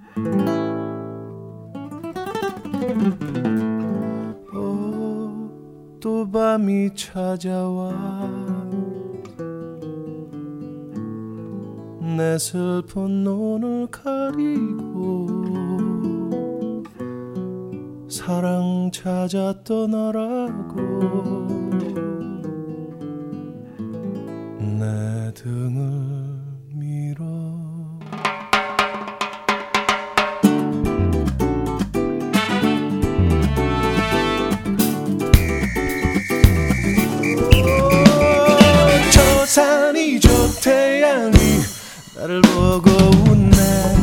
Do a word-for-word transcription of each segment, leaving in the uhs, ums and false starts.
어, 또 밤이 찾아와 내 슬픈 눈을 가리고 사랑 찾아 떠나라고 내 등을 밀어 저 산이 저 태양이 나를 보고 웃네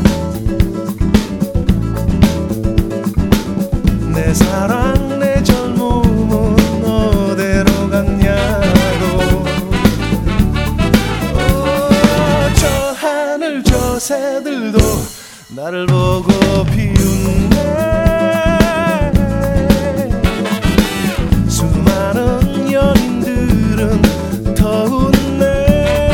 내 사랑 내 젊음은 어디로 갔냐고 오, 저 하늘 저 새들도 나를 보고 비웃네 수많은 연인들은 더 웃네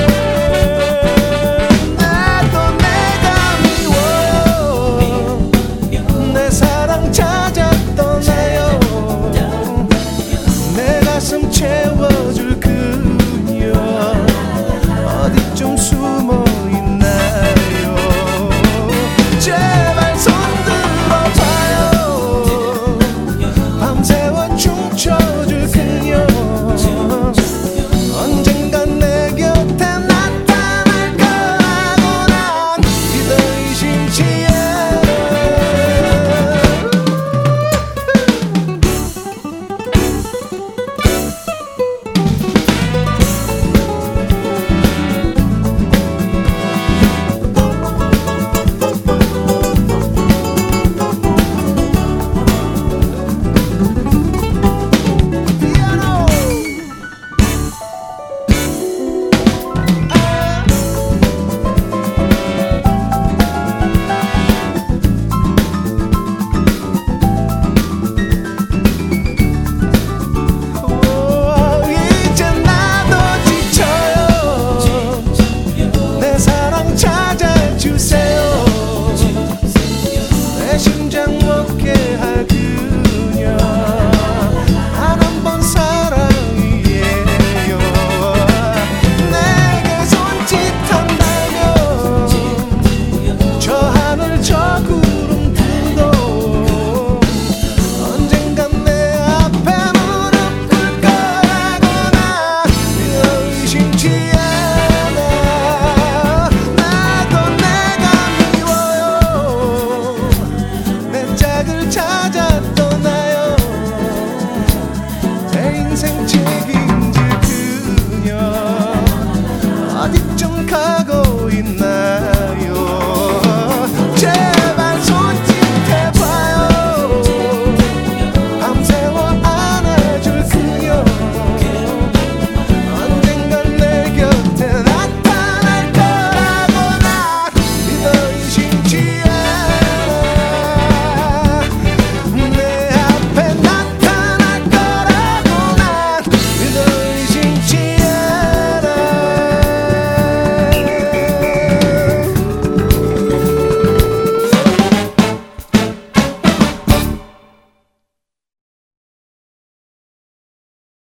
가슴 채워줄 그녀 어디쯤 숨어있나요 제발 손들어봐요 밤새워 춤춰줄 그녀 언젠간 내 곁에 나타날 거라고 난 믿어 의심치에 책임질 그녀 어디쯤 가고 있나